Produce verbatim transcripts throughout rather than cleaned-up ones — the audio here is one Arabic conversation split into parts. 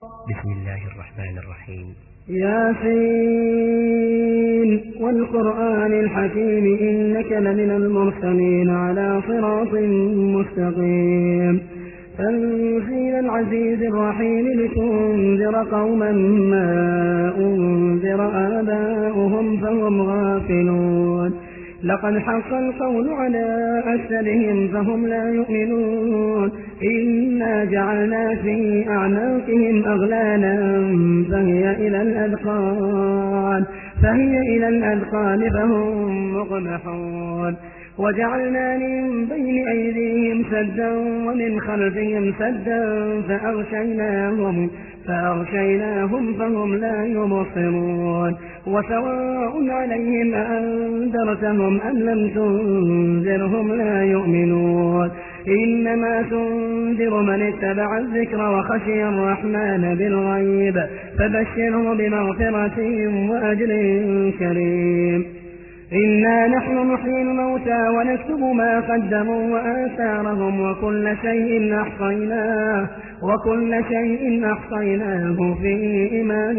بسم الله الرحمن الرحيم. ياسين والقرآن الحكيم إنك لمن المرسلين على صراط مستقيم تنزيل العزيز الرحيم لتنذر قوما ما أنذر آباؤهم فهم غافلون لقد حق القول على أكثرهم فهم لا يؤمنون إنا جعلنا في أعناقهم أغلالا فهي إلى الأذقان فهي إلى الأذقان فهم مقمحون وجعلنا من بين أيديهم سدا ومن خلفهم سدا فأغشيناهم فأغشيناهم فهم لا يبصرون وسواء عليهم أأنذرتهم أم لم تنذرهم لا يؤمنون إنما تنذر من اتبع الذكر وخشي الرحمن بالغيب فبشره بمغفرة وأجر كريم إنا نحن نحيي الموتى ونكتب ما قدموا وآثارهم وكل شيء أحصيناه وكل شيء أحصيناه في إمام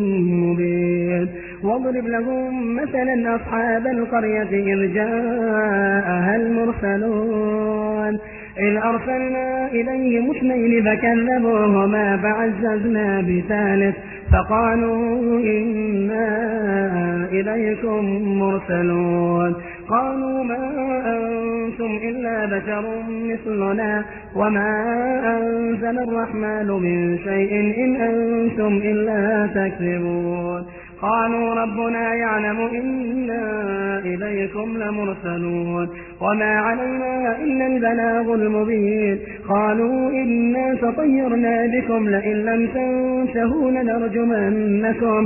مبين واضرب لهم مثلا أصحاب القرية إذ جاءها المرسلون إذ أرسلنا إليهم اثنين فكذبوهما فعززنا بثالث فقالوا إنا إليكم مرسلون قالوا ما أنتم إلا بشر مثلنا وما أنزل الرحمن من شيء إن أنتم إلا تكذبون قالوا ربنا يعلم إنا إليكم لمرسلون وما علينا إلا البلاغ المبين قالوا إنا تطيرنا بكم لئن لم تنتهوا لنرجمنكم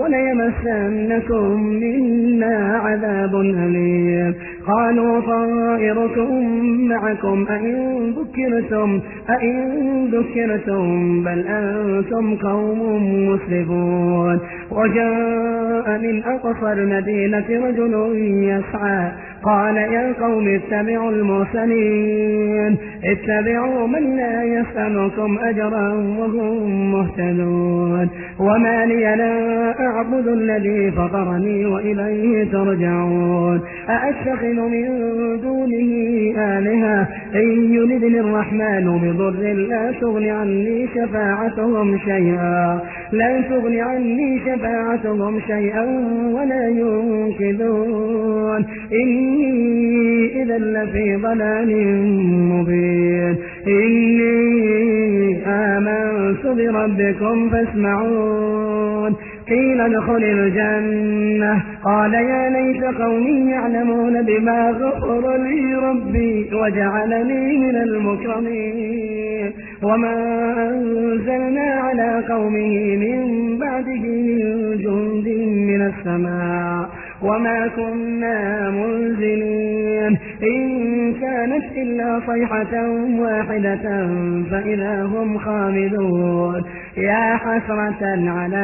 وليمسنكم منا عذاب أليم قالوا طائركم معكم أئن ذكرتم أئن ذكرتم بل أنتم قوم مسرفون وجاء من أقصى المدينة رجل يسعى قال يا قوم اتبعوا المرسلين اتبعوا من لا يسألكم أجرا وهم مهتدون وما لي لا أعبد الذي فطرني وإليه ترجعون أأتخذ من دونه آلهة إن يردني الرحمن بضر لا تغن عني شفاعتهم شيئا لا تغن عني شفاعتهم شيئا ولا ينقذون إني إذا لفي ضلال مبين إني آمنت بربكم فاسمعون قيل ادخل الجنة قال يا ليت قومي يعلمون بما غفر لي ربي وجعلني من المكرمين وما أنزلنا على قومه من بعده من جند من السماء وما كنا منزلين إن كانت إلا صيحة واحدة فإذا هم خامدون يا حسرة على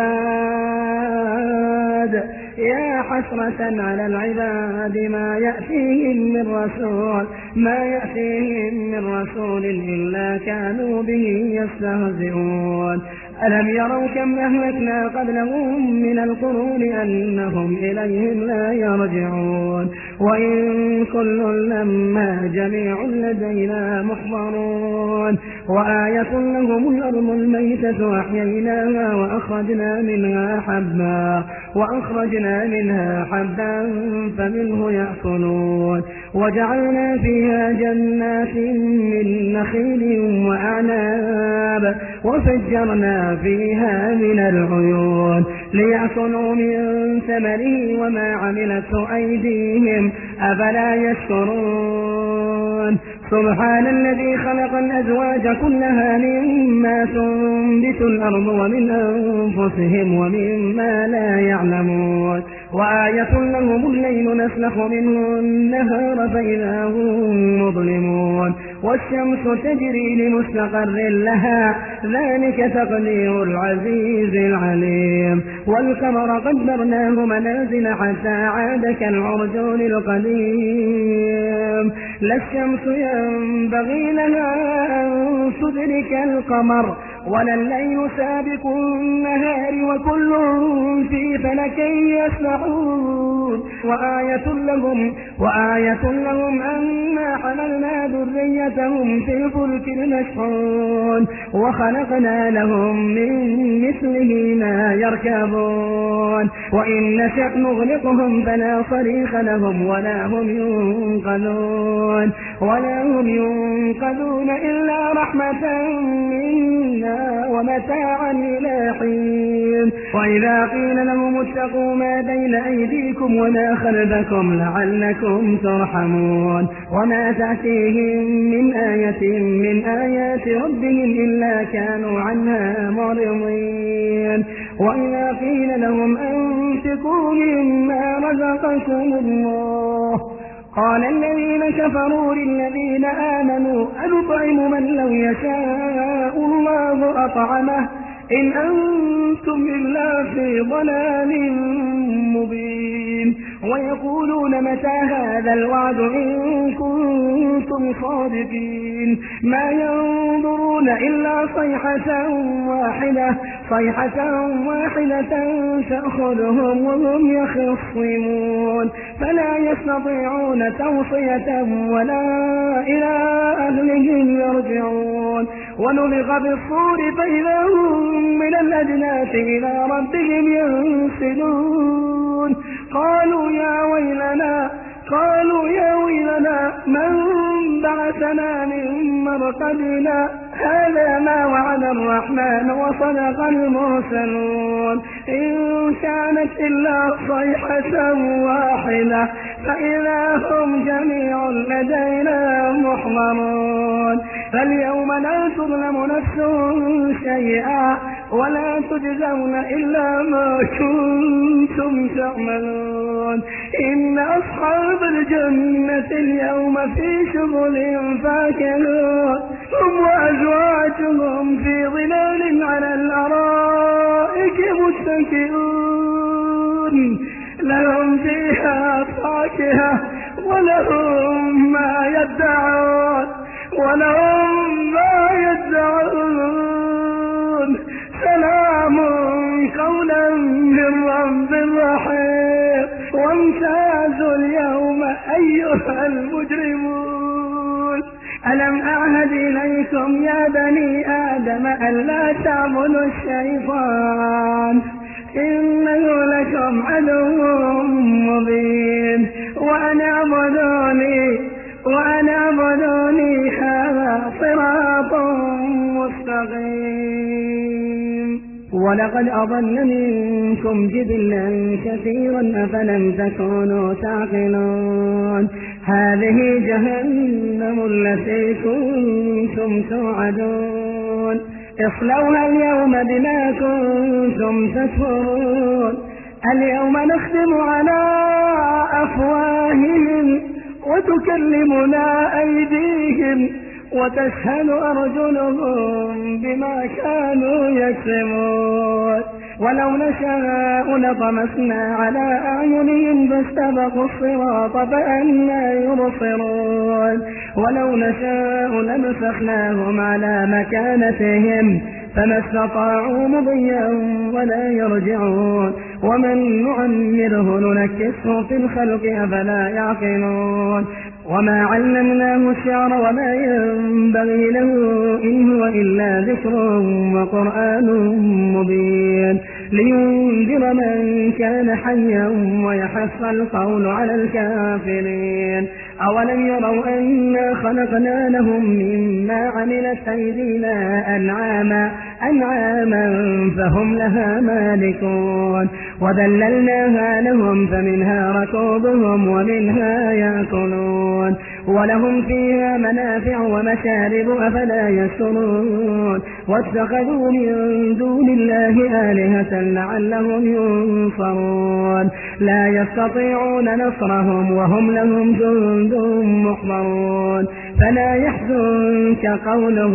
العباد يا حسرة على العباد ما يأتيهم من رسول ما يأتيهم من رسول إلا كانوا به يستهزئون ألم يروا كم أهلكنا قبلهم من القرون أنهم إليهم لا يرجعون وإن كل لما جميع لدينا محضرون وآية لهم الأرض الميتة أحييناها وأخرجنا منها حبا وأخرجنا منها حبا فمنه يأكلون وجعلنا فيها جنات من نخيل وأعناب وفجرنا فيها من العيون ليأكلوا من ثمره وما عملته أيديهم أفلا يشكرون سبحان الذي خلق الأزواج كلها مما تنبت الأرض ومن أنفسهم ومما لا يعلمون وآية لهم الليل نسلخ منه النهار فإذا هم مظلمون والشمس تجري لمستقر لها ذلك تقدير العزيز العليم والقمر قدرناه منازل حتى عاد كالعرجون القديم لا الشمس ينبغي لها أن تدرك القمر ولا الليل سابق النهار وكل في فلك يسبحون وآية لهم, وآية لهم أنا حملنا ذريتهم في الفلك المشحون وخلقنا لهم من مثله ما يركبون وإن نشأ نغرقهم فلا صريخ لهم ولا هم ينقذون ولا هم ينقذون إلا رحمة منا ومتاعا إلى حين وإذا قيل لهم اتقوا ما بين أيديكم وما خلفكم لعلكم ترحمون وما تأتيهم من آية من آيات ربهم إلا كانوا عنها معرضين وإذا قيل لهم أنفقوا مما رزقكم الله قال الذين كفروا للذين آمنوا أنطعم من لو يشاء الله أطعمه إن أنتم إلا في ضلال مبين ويقولون متى هذا الوعد إن كنتم صادقين ما ينظرون إلا صيحة واحدة صيحة واحدة تأخذهم وهم يخصمون فلا يستطيعون توصية ولا إلى أهلهم يرجعون ونفخ بالصور فإذا هم من الأجناث إلى ربهم ينسلون قالوا يا ويلنا قالوا يا ويلنا من بعثنا من مرقدنا هذا ما وعد الرحمن وصدق المرسلون إن كانت إلا صيحة واحدة فإذا هم جميع لدينا محضرون فاليوم لا تظلم نفس شيئا ولا تجزون إلا ما كنتم تعملون إن أصحاب الجنة اليوم في شغل فاكهون هم وأزواجهم في ظلال على الأرائك متكئون لهم فيها فاكهة ولهم ما يدعون ولهم ما يدعون سلام قولا من رب رحيم وامتازوا اليوم أيها المجرمون ألم أعهد إليكم يا بني آدم ألا تعبدوا الشيطان إنه لكم عدو مبين وأن اعبدوني وأن اعبدوني هذا صراط مستقيم ولقد أضل منكم جبلا كثيرا أفلم تكونوا تعقلون هذه جهنم التي كنتم توعدون اصلوها اليوم بما كنتم تكفرون اليوم نختم على أفواههم وتكلمنا أيديهم وتشهد أرجلهم بما كانوا يكسبون ولو نشاء لطمسنا على أعينهم فاستبقوا الصراط فأنى يبصرون ولو نشاء لمسخناهم على مكانتهم فما استطاعوا مضيا ولا يرجعون ومن نعمره ننكسه في الخلق أفلا يعقلون وما علمناه الشعر وما ينبغي له إن هو إلا ذكر وقرآن مبين لينذر من كان حيا ويحث القول على الكافرين أولم يروا أنا خلقنا لهم مما عملت أيدينا أنعاما أنعاما فهم لها مالكون وذللناها لهم فمنها ركوبهم ومنها يأكلون ولهم فيها منافع ومشارب أفلا يشكرون واتخذوا من دون الله آلهة لعلهم ينصرون لا يستطيعون نصرهم وهم لهم جند محضرون فلا يحزنك قولهم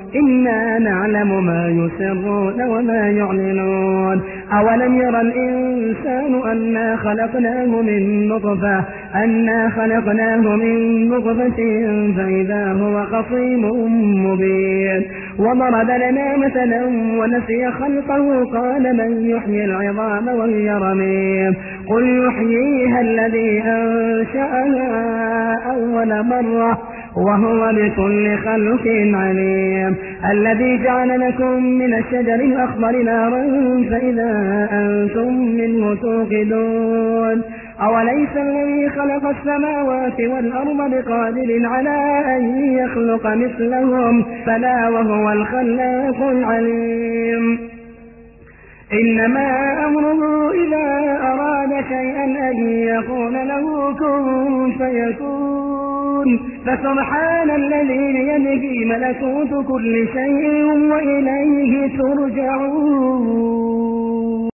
إنا نعلم ما يسرون وما يعلنون أولم يرى الإنسان أنا خلقناه من نطفة أنا خلقناه من نطفة فإذا هو خصيم مبين وضرب لنا مثلا ونسي خلقه قال من يحيي العظام وهي رميم قل يحييها الذي أنشأها أول مرة وهو بكل خلق عليم الذي جعل لكم من الشجر الأخضر نارا فإذا أنتم منه توقدون أوليس الذي خلق السماوات والأرض بقادر على أن يخلق مثلهم بلى وهو الخلاق العليم إنما أمره إذا أراد شيئا أن يقول له كن فيكون فسبحان الذي بيده ملكوت كل شيء وإليه ترجعون.